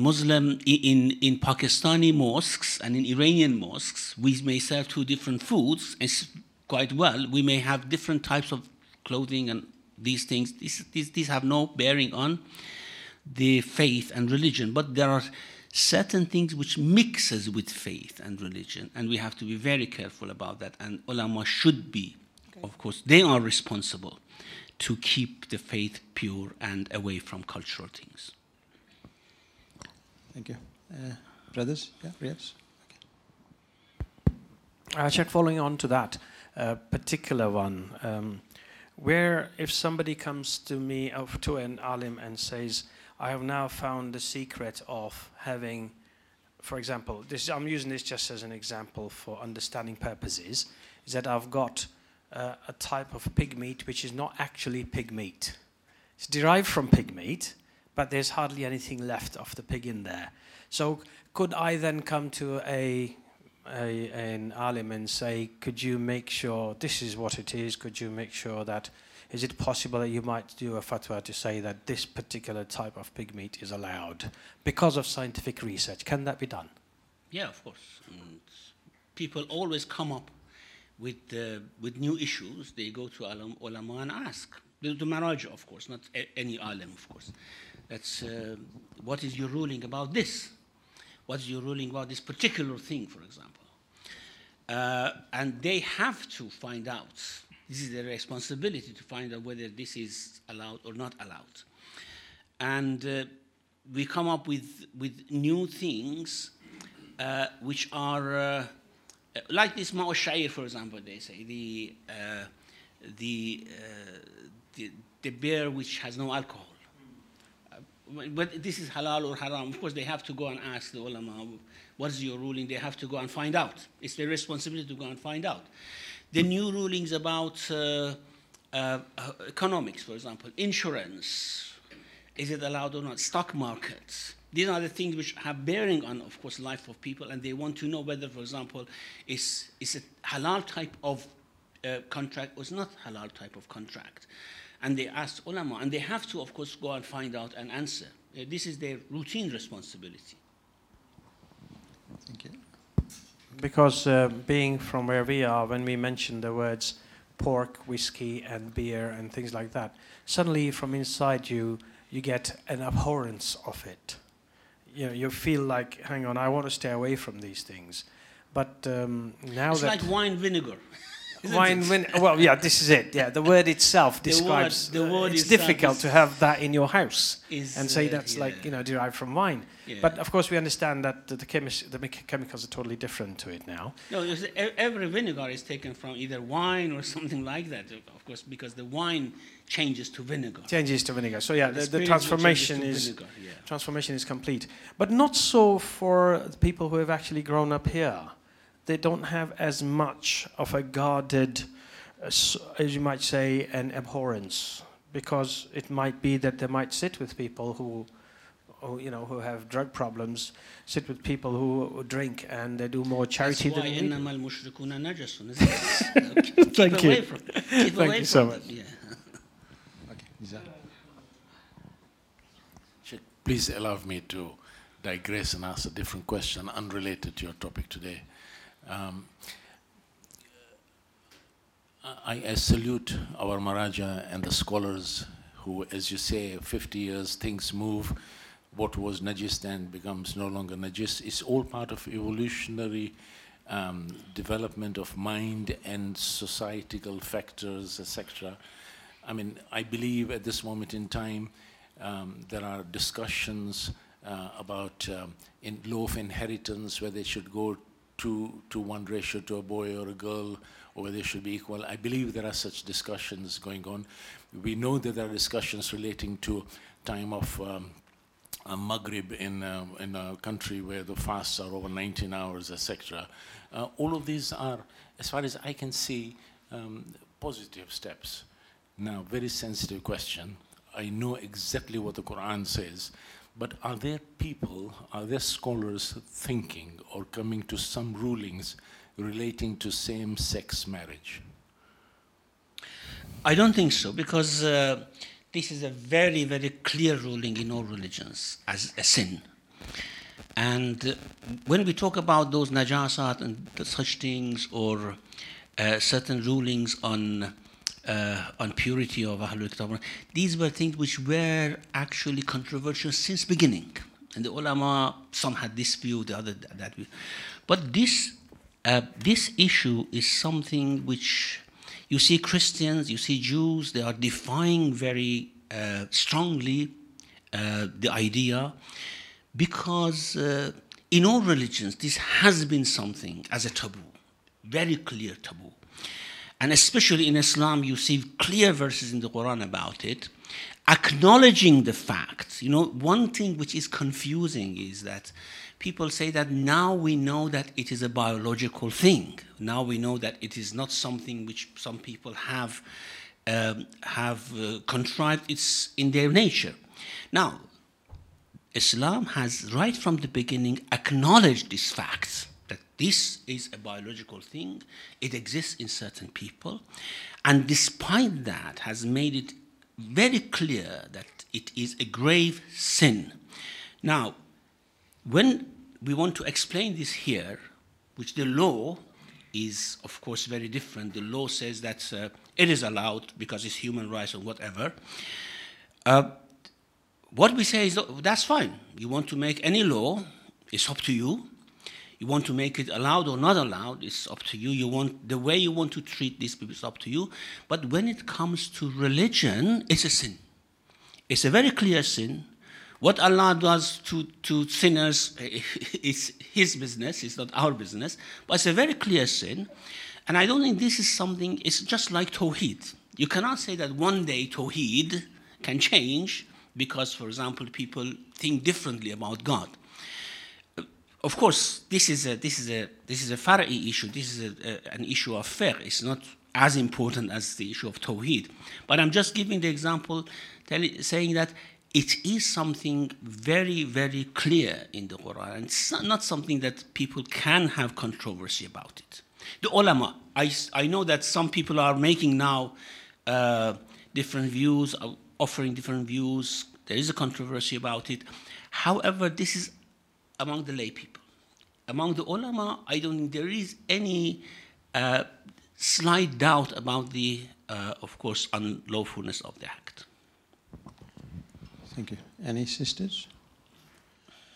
Pakistani mosques and in Iranian mosques, we may serve two different foods, and quite well, we may have different types of clothing and these things. These have no bearing on the faith and religion, but there are certain things which mixes with faith and religion, and we have to be very careful about that. And ulama should be, of course, they are responsible to keep the faith pure and away from cultural things. Thank you. Brothers? Yeah, yes. Check following on to that particular one, where if somebody comes to me, to an alim, and says, I have now found the secret of having, for example, I'm using this just as an example for understanding purposes, is that I've got a type of pig meat which is not actually pig meat. It's derived from pig meat, but there's hardly anything left of the pig in there. So could I then come to an alim and say, could you make sure this is what it is? Could you make sure that, is it possible that you might do a fatwa to say that this particular type of pig meat is allowed because of scientific research? Can that be done? Yeah, of course. And people always come up with new issues. They go to ulama and ask. The maraj, of course, not any alim, of course. That's what is your ruling about this? What is your ruling about this particular thing, for example? And they have to find out. This is their responsibility to find out whether this is allowed or not allowed. And we come up with new things which are like this ma'u shair, for example. They say the beer which has no alcohol. But this is halal or haram. Of course, they have to go and ask the ulama, what is your ruling? They have to go and find out. It's their responsibility to go and find out. The new rulings about economics, for example, insurance, is it allowed or not? Stock markets. These are the things which have bearing on, of course, life of people, and they want to know whether, for example, is a halal type of contract or is not halal type of contract. And they ask ulama, and they have to, of course, go and find out and answer. This is their routine responsibility. Thank you. Because being from where we are, when we mention the words pork, whiskey, and beer, and things like that, suddenly from inside you get an abhorrence of it. you feel like, hang on, I want to stay away from these things. But now It's that like wine vinegar. well, yeah, this is it. Yeah, the word itself describes. The word it's itself difficult is- to have that in your house is, and say that's yeah. like derived from wine. Yeah. But of course, we understand that the chemicals are totally different to it now. No, every vinegar is taken from either wine or something like that, of course, because the wine changes to vinegar. Changes to vinegar. So yeah, the spirit transformation changes to is vinegar, yeah. transformation is complete. But not so for the people who have actually grown up here. They don't have as much of a guarded, as you might say, an abhorrence, because it might be that they might sit with people who who have drug problems, sit with people who drink, and they do more charity That's than why we do. إنما المشركون نجس, isn't it? Keep Thank away you. from- keep Thank away you so from much. them, yeah. Okay, Nizar. Sheikh, please allow me to digress and ask a different question unrelated to your topic today. I salute our Maraja and the scholars who, as you say, 50 years, things move. What was najis then becomes no longer najis. It's all part of evolutionary development of mind and societal factors, etc. I mean, I believe at this moment in time, there are discussions about in law of inheritance, whether it should go to 1 ratio to a boy or a girl, or whether they should be equal. I believe there are such discussions going on. We know that there are discussions relating to time of Maghrib in a country where the fasts are over 19 hours, etc. All of these are, as far as I can see, positive steps. Now, very sensitive question. I know exactly what the Quran says, but are there people, are there scholars thinking or coming to some rulings relating to same-sex marriage? I don't think so, because this is a very, very clear ruling in all religions as a sin. And when we talk about those najasat and such things, or certain rulings on purity of Ahlul Kitab, these were things which were actually controversial since beginning. And the ulama, some had this view, the other that view. But this issue is something which you see Christians, you see Jews, they are defying very strongly the idea, because in all religions this has been something as a taboo, very clear taboo. And especially in Islam, you see clear verses in the Quran about it, acknowledging the fact. You know, one thing which is confusing is that people say that now we know that it is a biological thing. Now we know that it is not something which some people have contrived. It's in their nature. Now, Islam has right from the beginning acknowledged this fact, that this is a biological thing, it exists in certain people, and despite that has made it very clear that it is a grave sin. Now, when we want to explain this here, which the law is, of course, very different. The law says that it is allowed because it's human rights or whatever. What we say is, that's fine. You want to make any law, it's up to you. You want to make it allowed or not allowed, it's up to you. You want the way you want to treat these people, it's up to you. But when it comes to religion, it's a sin. It's a very clear sin. What Allah does to sinners is His business, it's not our business. But it's a very clear sin. And I don't think this is something, it's just like Tawheed. You cannot say that one day Tawheed can change because, for example, people think differently about God. Of course, this is a far'i issue. This is an issue of fiqh. It's not as important as the issue of Tawheed. But I'm just giving the example, saying that it is something very, very clear in the Quran. And it's not something that people can have controversy about it. The ulama, I know that some people are making now different views, offering different views. There is a controversy about it. However, this is among the lay people. Among the ulama, I don't think there is any slight doubt about the, of course, unlawfulness of the act. Thank you. Any sisters?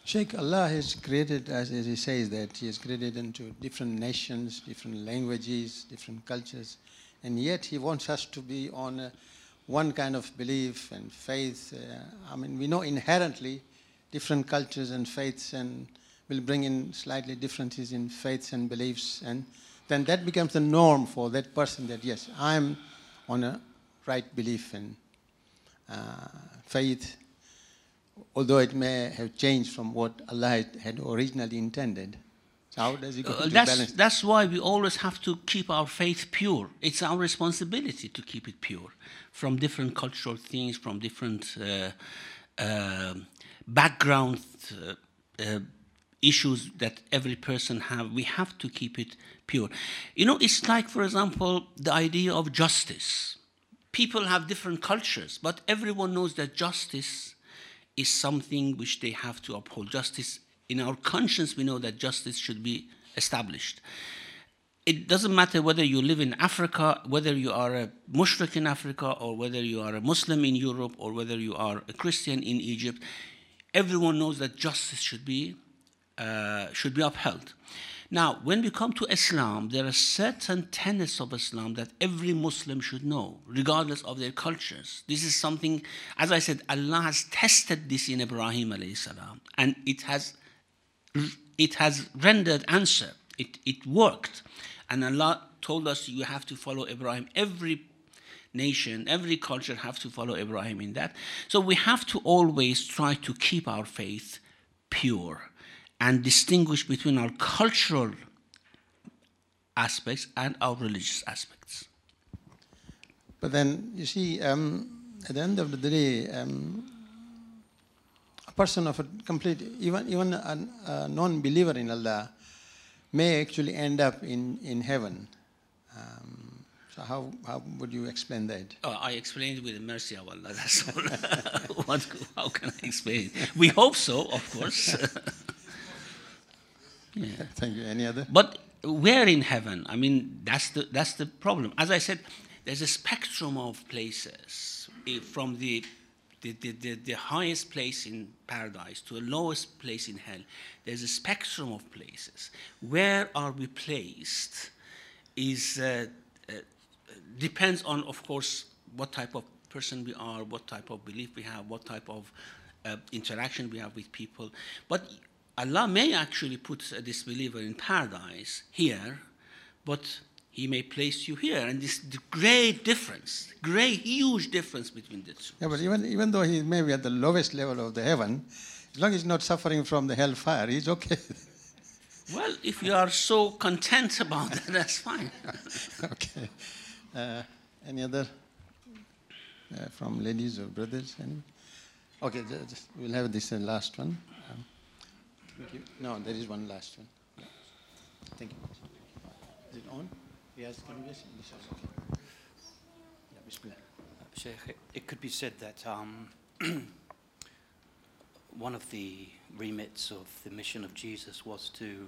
Sheikh, Allah has created, as he says, that He has created into different nations, different languages, different cultures, and yet He wants us to be on one kind of belief and faith. I mean, we know inherently different cultures and faiths and will bring in slightly differences in faiths and beliefs, and then that becomes the norm for that person that, yes, I'm on a right belief and faith, although it may have changed from what Allah had originally intended. So how does He go to balance? That's why we always have to keep our faith pure. It's our responsibility to keep it pure from different cultural things, from different background issues that every person have. We have to keep it pure. You know, it's like, for example, the idea of justice. People have different cultures, but everyone knows that justice is something which they have to uphold. Justice, in our conscience, we know that justice should be established. It doesn't matter whether you live in Africa, whether you are a mushrik in Africa, or whether you are a Muslim in Europe, or whether you are a Christian in Egypt. Everyone knows that justice should be upheld. Now, when we come to Islam, there are certain tenets of Islam that every Muslim should know, regardless of their cultures. This is something, as I said, Allah has tested this in Ibrahim alayhi salam, and it has rendered answer. It worked. And Allah told us you have to follow Ibrahim. Every nation, every culture have to follow Ibrahim in that. So we have to always try to keep our faith pure and distinguish between our cultural aspects and our religious aspects. But then, you see, at the end of the day, a person of a complete, even a non-believer in Allah may actually end up in heaven. So how would you explain that? Oh, I explained with the mercy of Allah, that's all. How can I explain? We hope so, of course. Yeah. Thank you. Any other? But where in heaven? I mean, that's the problem. As I said, there's a spectrum of places, from the highest place in paradise to the lowest place in hell. There's a spectrum of places. Where are we placed is depends on, of course, what type of person we are, what type of belief we have, what type of interaction we have with people. But Allah may actually put a disbeliever in paradise here, but He may place you here. And this great difference, huge difference between the two. Yeah, but even though he may be at the lowest level of the heaven, as long as he's not suffering from the hellfire, he's okay. Well, if you are so content about that, that's fine. Okay. Any other from ladies or brothers? Any? Okay, we'll have this last one. Thank you. No, there is one last one. Yeah. Thank you. Is it on? Yes, can you just? Okay. Yeah, Bismillah. Sheikh, it could be said that one of the remits of the mission of Jesus was to,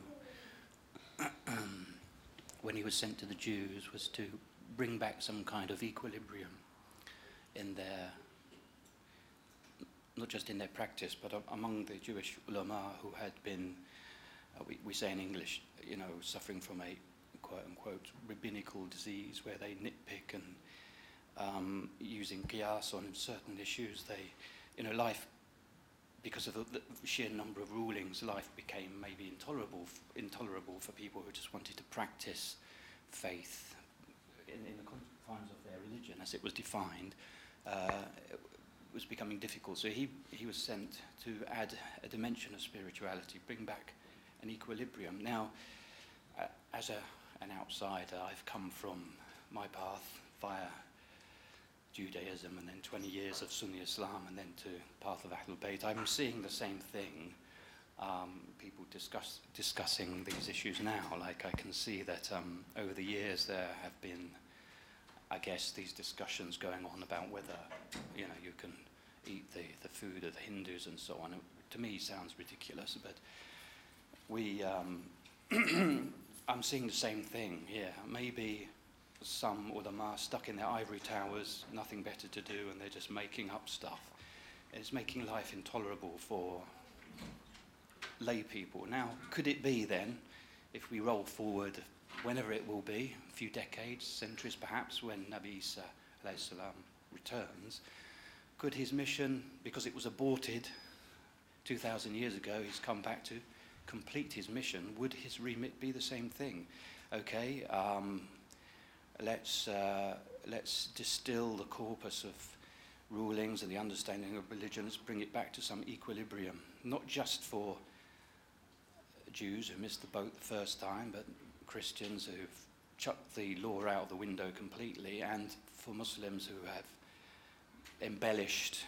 when He was sent to the Jews, was to bring back some kind of equilibrium in their, not just in their practice, but among the Jewish ulama who had been, we say in English, suffering from a quote-unquote rabbinical disease where they nitpick and using qiyas on certain issues, life, because of the sheer number of rulings, life became maybe intolerable for people who just wanted to practice faith in the confines of their religion as it was defined. It was becoming difficult. So he was sent to add a dimension of spirituality, bring back an equilibrium. Now, as an outsider, I've come from my path via Judaism and then 20 years of Sunni Islam and then to path of Ahlul Bayt. I'm seeing the same thing. People discussing these issues now. Like I can see that over the years there have been, I guess, these discussions going on about whether you can eat the food of the Hindus and so on. It, to me, sounds ridiculous, but I'm seeing the same thing here. Maybe some ulama stuck in their ivory towers, nothing better to do, and they're just making up stuff. It's making life intolerable for lay people. Now, could it be then, if we roll forward, whenever it will be, a few decades, centuries perhaps, when Nabi Isa alayhi salam returns, could his mission, because it was aborted 2,000 years ago, he's come back to complete his mission, would his remit be the same thing? Okay, let's distill the corpus of rulings and the understanding of religions, bring it back to some equilibrium, not just for Jews who missed the boat the first time, but Christians who've chucked the law out of the window completely, and for Muslims who have embellished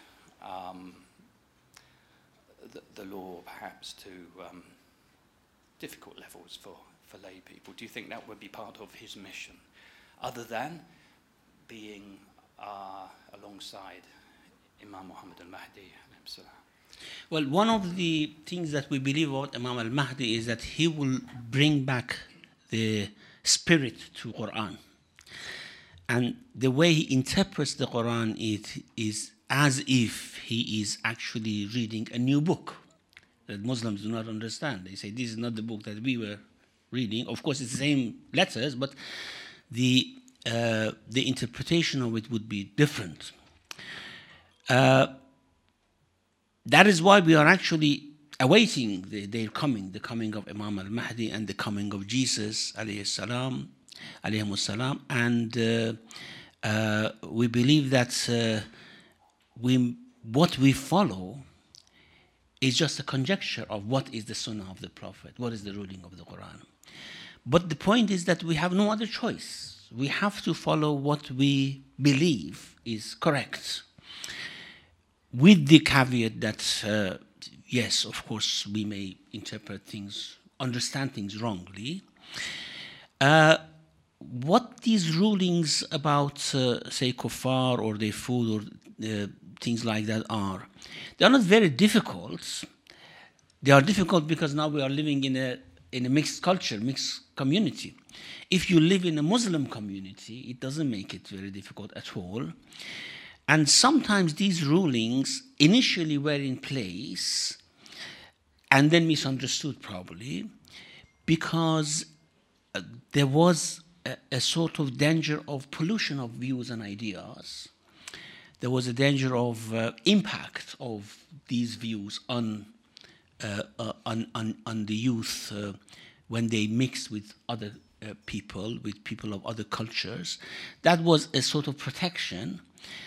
the law perhaps to difficult levels for lay people. Do you think that would be part of his mission, other than being alongside Imam Muhammad al-Mahdi? Well, one of the things that we believe about Imam al-Mahdi is that he will bring back the spirit to Quran. And the way he interprets the Quran is as if he is actually reading a new book that Muslims do not understand. They say, this is not the book that we were reading. Of course, it's the same letters, but the interpretation of it would be different. That is why we are actually awaiting their coming, the coming of Imam al-Mahdi and the coming of Jesus, alayhi salam, and we believe that what we follow is just a conjecture of what is the sunnah of the Prophet, what is the ruling of the Quran. But the point is that we have no other choice. We have to follow what we believe is correct, with the caveat that, yes, of course, we may interpret things, understand things wrongly. What these rulings about, say, kuffar or their food or things like that are, they are not very difficult. They are difficult because now we are living in a mixed culture, mixed community. If you live in a Muslim community, it doesn't make it very difficult at all. And sometimes these rulings initially were in place and then misunderstood probably because there was a sort of danger of pollution of views and ideas. There was a danger of impact of these views on the youth when they mix with other people, with people of other cultures. That was a sort of protection.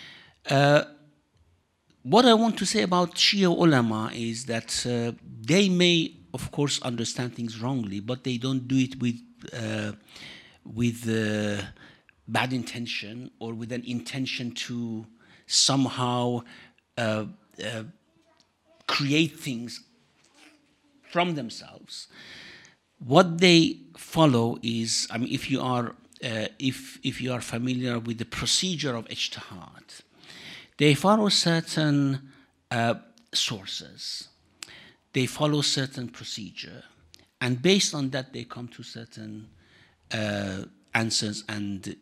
What I want to say about Shia ulama is that they may, of course, understand things wrongly, but they don't do it with bad intention or with an intention to somehow create things from themselves. What they follow is, I mean, if you are familiar with the procedure of ijtihad, they follow certain sources, they follow certain procedure, and based on that they come to certain answers and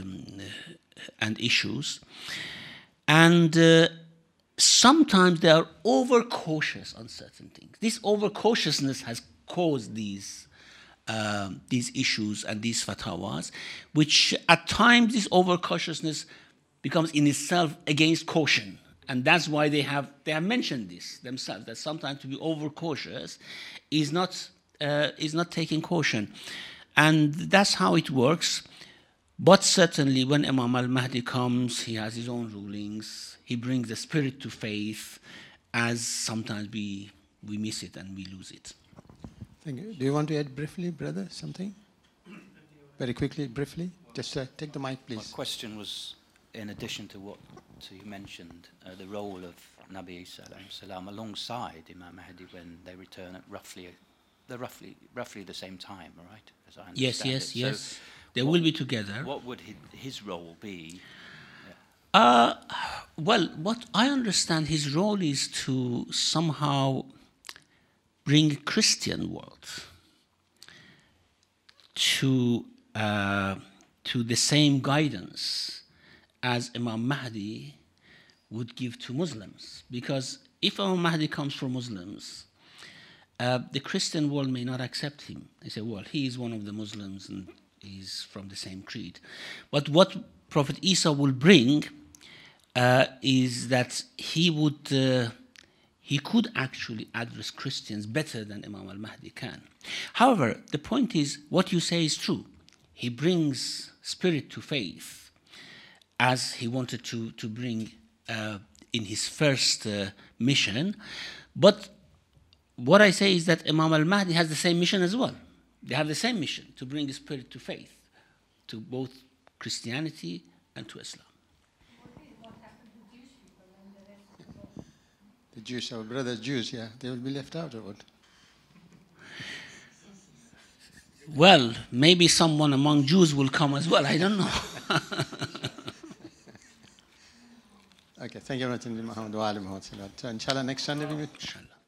issues. And sometimes they are overcautious on certain things. This overcautiousness has caused these issues and these fatwas, which at times this overcautiousness becomes in itself against caution. And that's why they have mentioned this themselves, that sometimes to be overcautious is not taking caution. And that's how it works. But certainly when Imam al-Mahdi comes, he has his own rulings. He brings the spirit to faith, as sometimes we miss it and we lose it. Thank you. Do you want to add briefly, brother, something? Very quickly, briefly. Just take the mic, please. My question was, in addition to what you mentioned, the role of Nabi Isa salam alongside Imam Mahdi when they return at roughly the same time, right? As I understand it. Yes. They will be together. What would his role be? Well, what I understand his role is to somehow bring Christian world to the same guidance as Imam Mahdi would give to Muslims. Because if Imam Mahdi comes for Muslims, the Christian world may not accept him. They say, well, he is one of the Muslims and he's from the same creed. But what Prophet Isa will bring is that he could actually address Christians better than Imam al-Mahdi can. However, the point is, what you say is true. He brings spirit to faith, as he wanted to bring in his first mission. But what I say is that Imam al-Mahdi has the same mission as well. They have the same mission, to bring the spirit to faith, to both Christianity and to Islam. The Jews, our brothers Jews, yeah, they will be left out of it. Well, maybe someone among Jews will come as well, I don't know. Okay, thank you very much, Muhammad wa alihi wa sallam. So inshallah, next Sunday we meet. Inshallah.